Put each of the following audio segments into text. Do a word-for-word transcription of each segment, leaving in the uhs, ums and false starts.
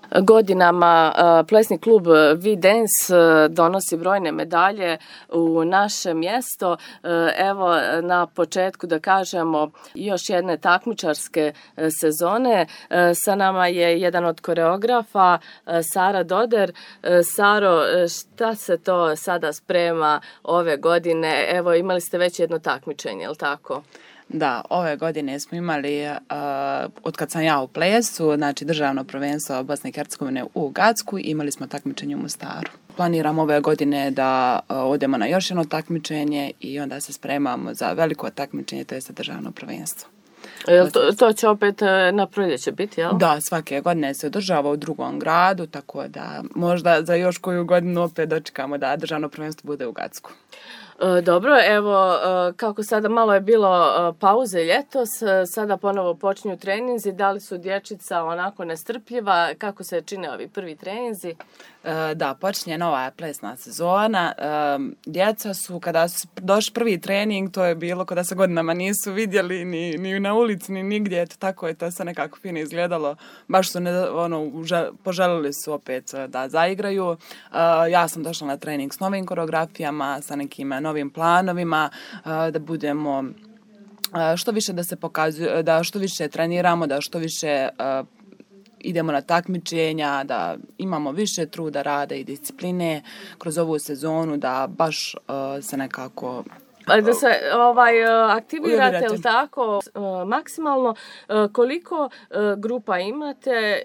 Godinama plesni klub V-Dance donosi brojne medalje u naše mjesto. Evo na početku da kažemo još jedne takmičarske sezone. Sa nama je jedan od koreografa, Sara Doder. Saro, šta se to sada sprema ove godine? Evo, imali ste već jedno takmičenje, je li tako? Da, ove godine smo imali, uh, od kad sam ja u plesu, znači državno prvenstvo Bosne i Hercegovine u Gacku, imali smo takmičenje u Mostaru. Planiram ove godine da uh, odemo na još jedno takmičenje i onda se spremamo za veliko takmičenje, to je za državno prvenstvo. Jel to, to će opet na proljeće biti, jel? Da, svake godine se održava u drugom gradu, tako da možda za još koju godinu opet dočekamo da državno prvenstvo bude u Gacku. Dobro, evo kako sada malo je bilo pauze ljetos, sada ponovo počinju treninzi, da li su dječica onako nestrpljiva, kako se čine ovi prvi treninzi? Da, počinje nova plesna sezona, djeca su, kada su došli prvi trening, to je bilo kada se godinama nisu vidjeli ni, ni na ulici, ni nigdje, tako je to sve nekako fino izgledalo, baš su ne, ono, poželili su opet da zaigraju. Ja sam došla na trening s novim koreografijama, sa nekim novim planovima, da budemo što više da se pokazuje, da što više treniramo, da što više idemo na takmičenja, da imamo više truda, rada i discipline kroz ovu sezonu, da baš se nekako da se ovaj, aktivirate, ili tako, maksimalno. Koliko grupa imate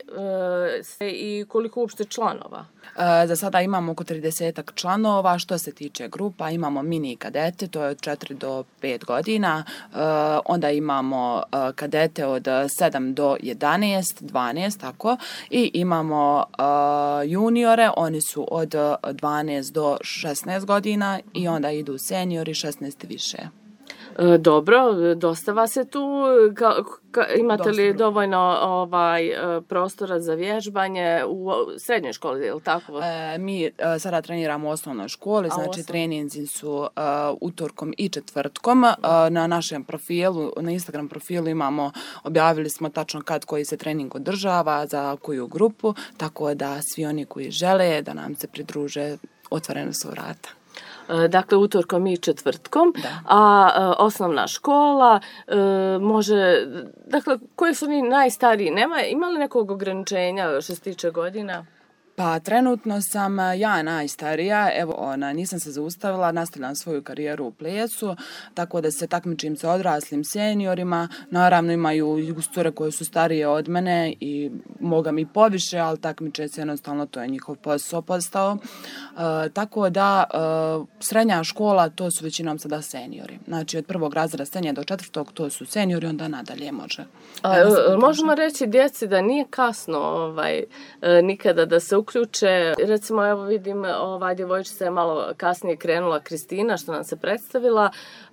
i koliko uopšte članova? Za sada imamo oko tridesetak članova. Što se tiče grupa, imamo mini kadete, to je od četiri do pet godina. Onda imamo kadete od sedam do jedanaest, dvanaest, tako. I imamo juniore, oni su od dvanaest do šesnaest godina i onda idu seniori šesnaest i više. Dobro, dosta vas je tu. Ka, ka, imate dosta li dovoljno ovaj, prostora za vježbanje u srednjoj školi, je li tako? E, mi e, sada treniramo u osnovnoj školi, A, znači osnovno. treninzi su uh, utorkom i četvrtkom. Uh, na našem profilu, na Instagram profilu imamo, objavili smo tačno kad koji se trening održava, za koju grupu, tako da svi oni koji žele da nam se pridruže, otvoreno su vrata. Dakle, utorkom i četvrtkom, da. a e, osnovna škola e, može, dakle, koji su oni najstariji? Nema, ima li nekog ograničenja što se tiče godina? Pa trenutno sam ja najstarija, evo ona, nisam se zaustavila, nastavljam svoju karijeru u plesu, tako da se takmičim sa odraslim seniorima, naravno imaju i cure koje su starije od mene i moga mi poviše, ali takmiče se jednostavno, to je njihov posao postao. E, tako da e, srednja škola, to su većinom sada seniori, znači od prvog razreda srednje do četvrtog, to su seniori, onda nadalje može. A, e, možemo reći djeci da nije kasno ovaj, e, nikada da se uključe. Recimo, evo vidim, ova djevojčica je malo kasnije krenula, Kristina, što nam se predstavila,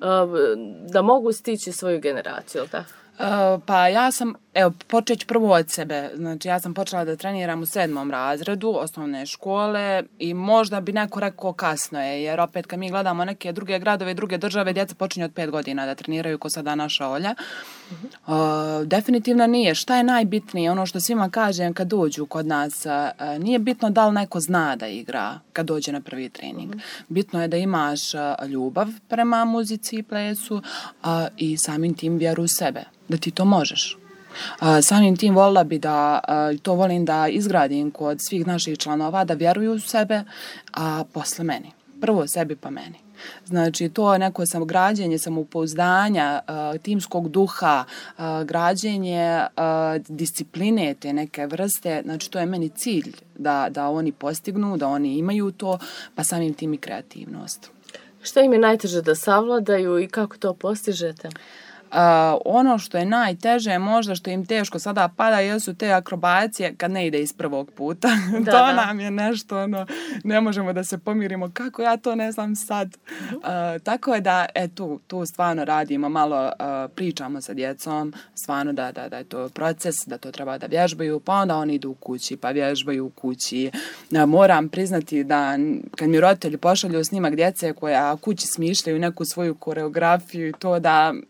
da mogu stići svoju generaciju, tako? Uh, pa ja sam, evo, počeć prvo od sebe. Znači, ja sam počela da treniram u sedmom razredu osnovne škole i možda bi neko rekao kasno je, jer opet kad mi gledamo neke druge gradove i druge države, djeca počinju od pet godina da treniraju, ko sada naša Olja. Uh, definitivno nije. Šta je najbitnije? Ono što svima kažem kad dođu kod nas, uh, nije bitno da li neko zna da igra kad dođe na prvi trening. Bitno je da imaš uh, ljubav prema muzici i plesu uh, i samim tim vjeru u sebe, da ti to možeš. Uh, samim tim volila bi da, uh, to volim da izgradim kod svih naših članova, da vjeruju u sebe, a posle meni. Prvo sebi pa meni. Znači, to je neko samograđenje, samopouzdanja, uh, timskog duha, uh, građenje uh, discipline te neke vrste. Znači, to je meni cilj da, da oni postignu, da oni imaju to, pa samim tim i kreativnost. Šta im je najteže da savladaju i kako to postižete? Uh, ono što je najteže, možda što im teško sada pada, jesu te akrobacije kad ne ide iz prvog puta. Da, to da. nam je nešto, ono, ne možemo da se pomirimo. Kako ja to ne znam sad? Uh, tako je da, e, tu, tu stvarno radimo, malo uh, pričamo sa djecom, stvarno da, da, da je to proces, da to treba da vježbaju, pa onda oni idu u kući, pa vježbaju u kući. Uh, moram priznati da kad mi roditelji pošalju snimak djece koja kući smišljaju neku svoju koreografiju i to da, znači,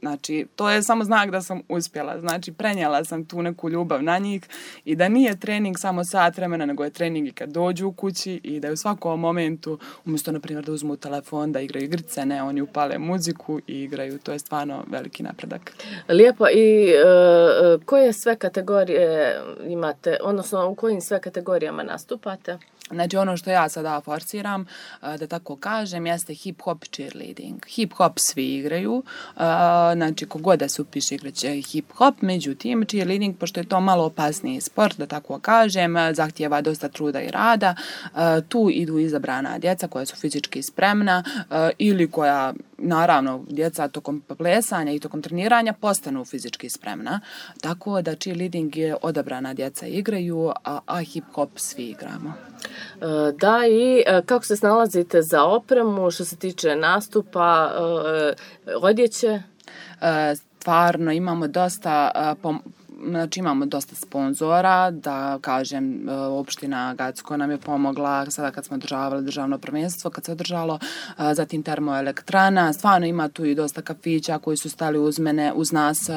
to je samo znak da sam uspjela. Znači, prenijela sam tu neku ljubav na njih i da nije trening samo sat vremena, nego je trening i kad dođu u kući i da je u svakom momentu, umjesto, na primjer, da uzmu telefon, da igraju igrice, ne, oni upale muziku i igraju. To je stvarno veliki napredak. Lijepo. I uh, koje sve kategorije imate, odnosno u kojim sve kategorijama nastupate? Znači, ono što ja sada forsiram, da tako kažem, jeste hip-hop cheerleading. Hip-hop svi igraju, znači, kogod da se upiše igraće hip-hop, međutim, cheerleading, pošto je to malo opasniji sport, da tako kažem, zahtijeva dosta truda i rada, tu idu izabrana djeca koja su fizički spremna ili koja, naravno, djeca tokom plesanja i tokom treniranja postanu fizički spremna, tako da cheerleading je odabrana djeca igraju, a, a hip-hop svi igramo. Da, i kako se snalazite za opremu što se tiče nastupa, odjeće? Stvarno imamo dosta, znači imamo dosta sponzora, da kažem, opština Gacko nam je pomogla sada kad smo održavali državno prvenstvo, kad se održalo, zatim termoelektrana, stvarno ima tu i dosta kafića koji su stali uz mene, uz nas,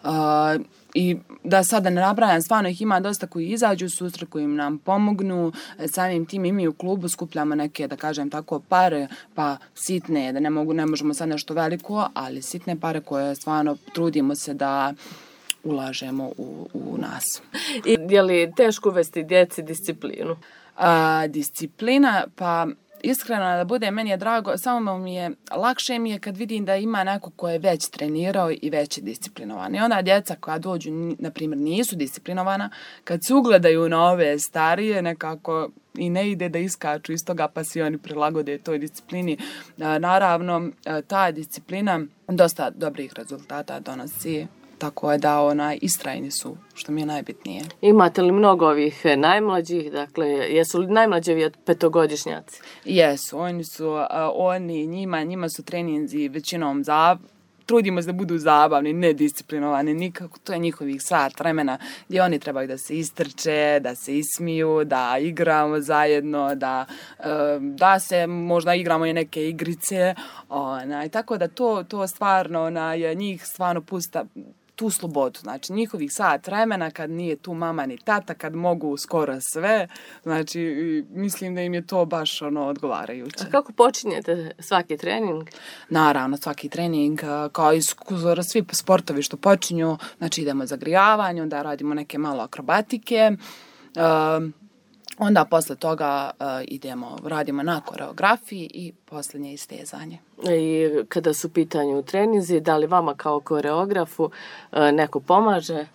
i da sada ne nabrajam, stvarno ih ima dosta koji izađu u susret, koji nam pomognu, samim tim i mi u klubu skupljamo neke, da kažem tako, pare, pa sitne, da ne, mogu, ne možemo sad nešto veliko, ali sitne pare koje stvarno trudimo se da ulažemo u, u nas. I je li teško uvesti djeci disciplinu? A, disciplina, pa iskreno da bude, meni je drago, samo mi je, lakše mi je kad vidim da ima neko ko je već trenirao i već je disciplinovan. I onda djeca koja dođu, na primjer, nisu disciplinovana, kad se ugledaju na ove starije, nekako i ne ide da iskaču iz toga, pa si oni prilagode toj disciplini. Naravno, ta disciplina dosta dobrih rezultata donosi. Tako je da ona istrajni su, što mi je najbitnije. Imate li mnogo ovih najmlađih, dakle, jesu li najmlađevi petogodišnjaci? Jesu, oni su, uh, oni, njima, njima su treninzi većinom za, trudimo se da budu zabavni, nedisciplinovani, nikako, to je njihovih sat vremena gdje oni trebaju da se istrče, da se ismiju, da igramo zajedno, da, uh, da se možda igramo i neke igrice, onaj, tako da to, to stvarno, onaj, njih stvarno pusta tu slobodu, znači njihovih sat vremena kad nije tu mama ni tata, kad mogu skoro sve, znači mislim da im je to baš ono odgovarajuće. A kako počinjete svaki trening? Naravno, svaki trening, kao i svi sportovi što počinju, znači idemo zagrijavanje, onda radimo neke malo akrobatike, um, onda posle toga uh, idemo, radimo na koreografiji i posljednje istezanje. I kada su u pitanju treninzi, da li vama kao koreografu uh, neko pomaže?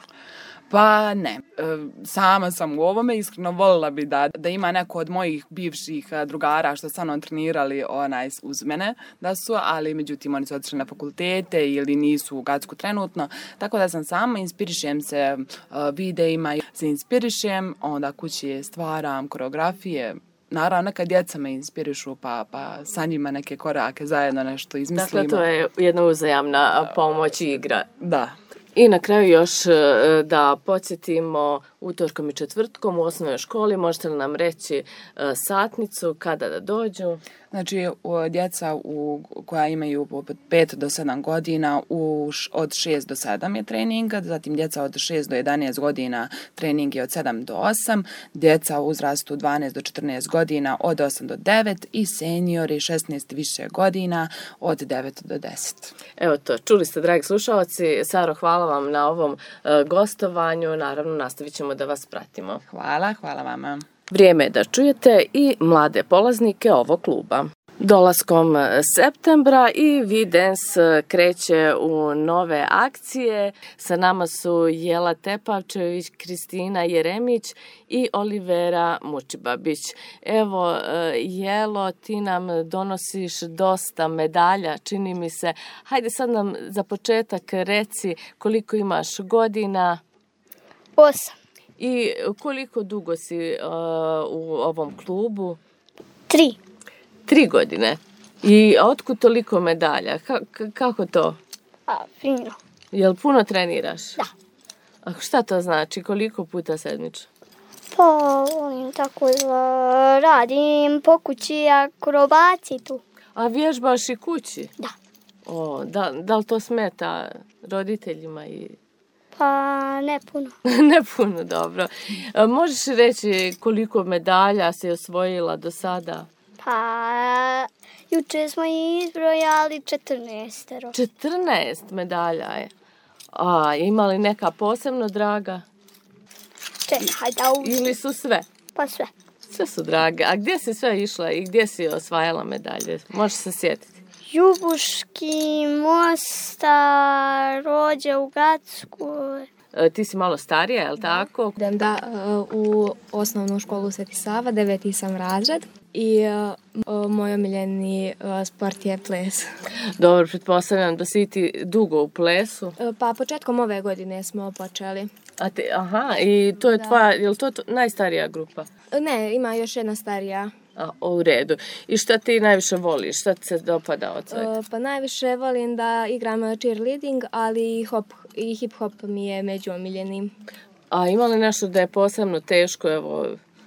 Pa ne, sama sam u ovome, iskreno voljela bi da, da ima neko od mojih bivših drugara što sa mnom trenirali onaj uz mene da su, ali međutim oni su otišli na fakultete ili nisu u Gacku trenutno, tako da sam sama, inspirišem se videima, se inspirišem, onda kući stvaram koreografije. Naravno, neka djeca me inspirišu, pa, pa sa njima neke korake zajedno nešto izmislimo. Dakle, to je jedna uzajamna pomoć i igra. Da. I na kraju još da podsjetimo, utorkom i četvrtkom u osnovnoj školi, možete li nam reći satnicu, kada da dođu? Znači, djeca u, koja imaju od pet do sedam godina, u, od šest do sedam je trening, zatim djeca od šest do jedanaest godina trening je od sedam do osam, djeca u uzrastu dvanaest do četrnaest godina od osam do devet i seniori šesnaest više godina od devet do deset. Evo to, čuli ste, dragi slušalci. Saro, hvala vam na ovom uh, gostovanju. Naravno, nastavit ćemo da vas pratimo. Hvala, hvala vama. Vrijeme je da čujete i mlade polaznike ovog kluba. Dolaskom septembra i Videns kreće u nove akcije. Sa nama su Jela Tepavčević, Kristina Jeremić i Olivera Mučibabić. Evo, Jelo, ti nam donosiš dosta medalja, čini mi se. Hajde sad nam za početak reci koliko imaš godina. Osam. I koliko dugo si uh, u ovom klubu? Tri. Tri godine. I otkud toliko medalja? Ka- k- kako to? A, fino. Jel puno treniraš? Da. A šta to znači? Koliko puta sedmično? Pa, volim tako da radim po kući akrobaciju tu. A vježbaš i kući? Da. O, da, da li to smeta roditeljima i... Pa ne puno. Ne puno, dobro. E, možeš reći koliko medalja si osvojila do sada? Pa juče smo izbrojali četrnaestero. četrnaest medalja je. A, ima li neka posebno draga? Čekaj da uzim. Ili su sve? Pa sve. Sve su drage. A gdje si sve išla i gdje si osvajala medalje? Možeš se sjetiti. Ljubuški, Mostar, Rođe u Gacku. E, ti si malo starija, je li tako? Idem da u osnovnu školu Sveti Sava, deveti sam razred i uh, moj omiljeni uh, sport je ples. Dobro, pretpostavljam da si ti dugo u plesu. Uh, pa početkom ove godine smo počeli. A te, aha, i to je Da. tvoja, je li to t- najstarija grupa? Uh, ne, ima još jedna starija. A, u redu. I šta ti najviše voliš? Šta ti se dopada od svega? Uh, pa najviše volim da igram cheerleading, ali i, hop, i hip hop mi je među omiljenim. A ima li nešto da je posebno teško, evo,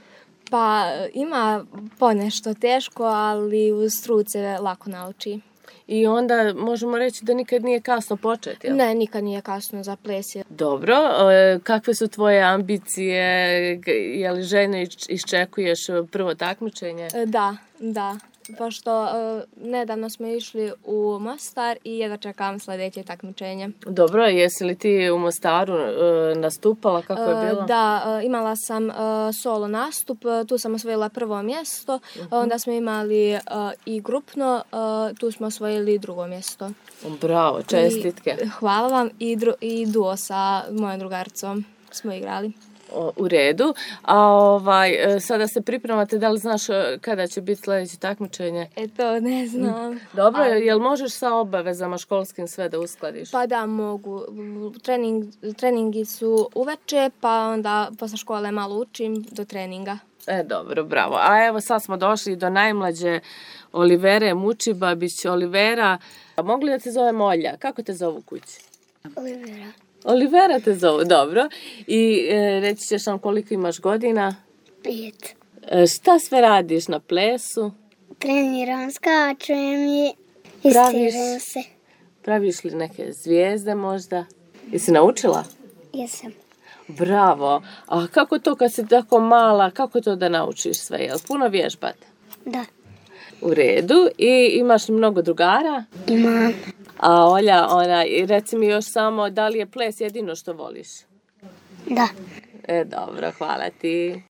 Pa ima ponešto teško, ali uz trud se lako nauči. i onda možemo reći da nikad nije kasno početi, jel? Ne, nikad nije kasno za ples. Dobro, e, kakve su tvoje ambicije, G- je li željno iš- iščekuješ prvo takmičenje? E, Da, da. Pošto e, nedavno smo išli u Mostar i jedva čekam sljedeće takmičenje. Dobro, jesi li ti u Mostaru e, nastupala, kako je E, bilo? Da, e, imala sam e, solo nastup, e, tu sam osvojila prvo mjesto, onda smo imali e, i grupno, e, tu smo osvojili drugo mjesto. Bravo, čestitke. I, hvala vam i, dru, i duo sa mojom drugaricom smo igrali. O, u redu. A ovaj, e, sada se pripremate, da li znaš e, kada će biti sljedeće takmičenje? E to ne znam. Dobro, Ali- jel možeš sa obavezama školskim sve da uskladiš? Pa da, mogu. Trening, treningi su uveče, pa onda posle škole malo učim do treninga. E, dobro, bravo. A evo sad smo došli do najmlađe Olivere Mučibabić. Olivera, a mogli da te zovemo Olja? Kako te zovu kući? Olivera. Olivera te zovu, dobro. I e, reći ćeš nam koliko imaš godina? Pet. E, šta sve radiš na plesu? Treniram, skačem i Praviš? istiram se. Praviš li neke zvijezde možda? Jesi naučila? Jesam. Bravo. A kako to kad si tako mala, kako to da naučiš sve? Jel puno vježbate? Da. U redu. I imaš li mnogo drugara? Imam. A Olja, ona, i reci mi još samo, da li je ples jedino što voliš? Da. E, dobro, hvala ti.